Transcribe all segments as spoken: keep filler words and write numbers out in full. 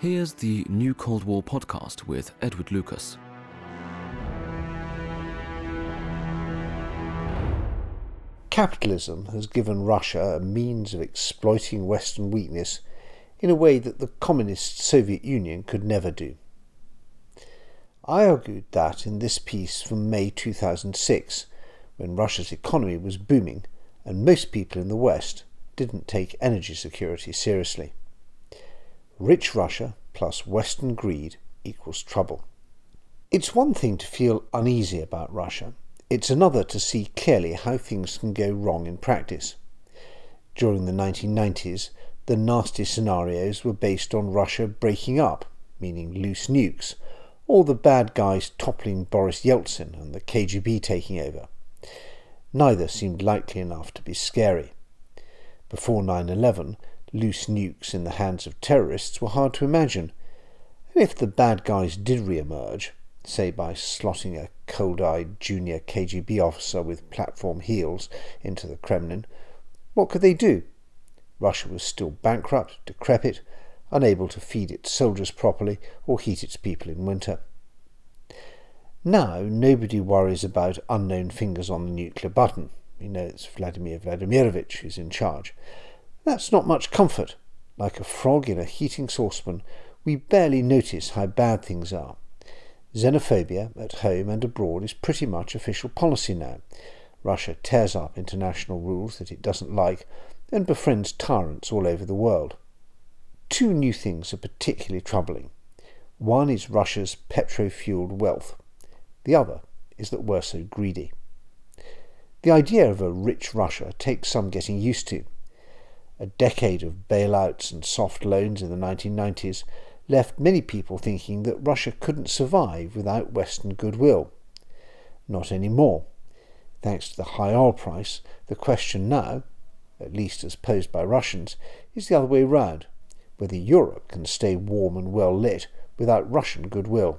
Here's the New Cold War podcast with Edward Lucas. Capitalism has given Russia a means of exploiting Western weakness in a way that the communist Soviet Union could never do. I argued that in this piece from May two thousand six, when Russia's economy was booming and most people in the West didn't take energy security seriously. Rich Russia plus Western greed equals trouble. It's one thing to feel uneasy about Russia. It's another to see clearly how things can go wrong in practice. During the nineteen nineties, the nasty scenarios were based on Russia breaking up, meaning loose nukes, or the bad guys toppling Boris Yeltsin and the K G B taking over. Neither seemed likely enough to be scary. Before nine eleven, loose nukes in the hands of terrorists were hard to imagine, and if the bad guys did re-emerge, say by slotting a cold-eyed junior K G B officer with platform heels into the Kremlin, what could they do? Russia was still bankrupt, decrepit, unable to feed its soldiers properly or heat its people in winter. Now nobody worries about unknown fingers on the nuclear button. We know it's Vladimir Vladimirovich who's in charge. That's not much comfort. Like a frog in a heating saucepan, we barely notice how bad things are. Xenophobia at home and abroad is pretty much official policy now. Russia tears up international rules that it doesn't like and befriends tyrants all over the world. Two new things are particularly troubling. One is Russia's petro-fueled wealth. The other is that we're so greedy. The idea of a rich Russia takes some getting used to. A decade of bailouts and soft loans in the nineteen nineties left many people thinking that Russia couldn't survive without Western goodwill. Not anymore. Thanks to the high oil price, the question now, at least as posed by Russians, is the other way round, whether Europe can stay warm and well lit without Russian goodwill.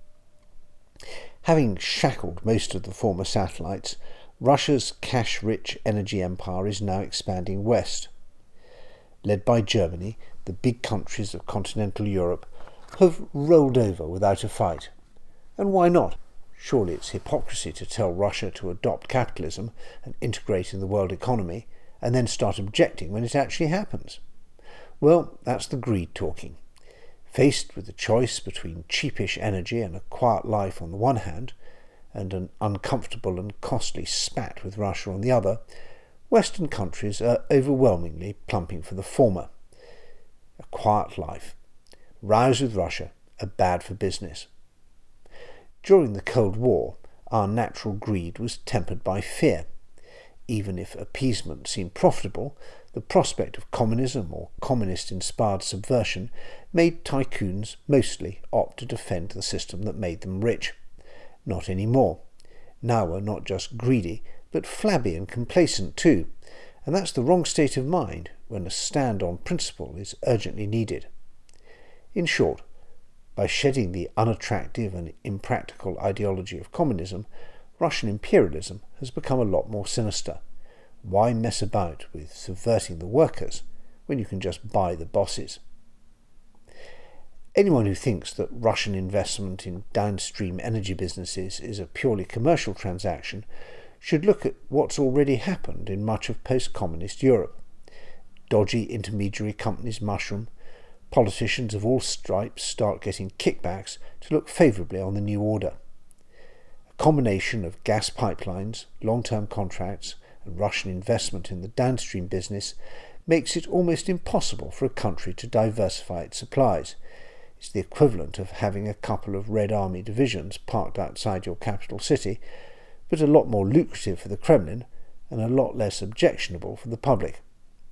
Having shackled most of the former satellites, Russia's cash-rich energy empire is now expanding west. Led by Germany, the big countries of continental Europe have rolled over without a fight. And why not? Surely it's hypocrisy to tell Russia to adopt capitalism and integrate in the world economy, and then start objecting when it actually happens. Well, that's the greed talking. Faced with the choice between cheapish energy and a quiet life on the one hand, and an uncomfortable and costly spat with Russia on the other, Western countries are overwhelmingly plumping for the former. A quiet life. Rows with Russia are bad for business. During the Cold War, our natural greed was tempered by fear. Even if appeasement seemed profitable, the prospect of communism or communist-inspired subversion made tycoons mostly opt to defend the system that made them rich. Not anymore. Now we're not just greedy, but flabby and complacent too, and that's the wrong state of mind when a stand on principle is urgently needed. In short, by shedding the unattractive and impractical ideology of communism, Russian imperialism has become a lot more sinister. Why mess about with subverting the workers when you can just buy the bosses? Anyone who thinks that Russian investment in downstream energy businesses is a purely commercial transaction should look at what's already happened in much of post-communist Europe. Dodgy intermediary companies mushroom, politicians of all stripes start getting kickbacks to look favourably on the new order. A combination of gas pipelines, long-term contracts, and Russian investment in the downstream business makes it almost impossible for a country to diversify its supplies. It's the equivalent of having a couple of Red Army divisions parked outside your capital city, but a lot more lucrative for the Kremlin and a lot less objectionable for the public.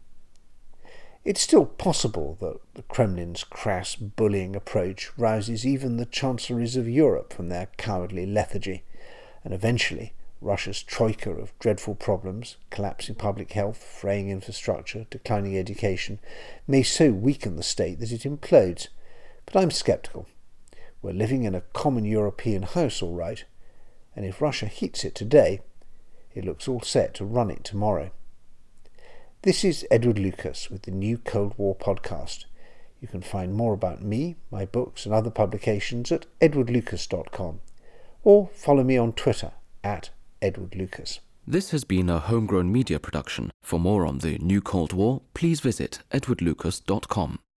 It's still possible that the Kremlin's crass bullying approach rouses even the chancelleries of Europe from their cowardly lethargy, and eventually Russia's troika of dreadful problems, collapsing public health, fraying infrastructure, declining education, may so weaken the state that it implodes. But I'm sceptical. We're living in a common European house, all right, and if Russia heats it today, it looks all set to run it tomorrow. This is Edward Lucas with the New Cold War podcast. You can find more about me, my books and other publications at edward lucas dot com, or follow me on Twitter at Edward Lucas. This has been a Homegrown Media production. For more on the New Cold War, please visit edward lucas dot com.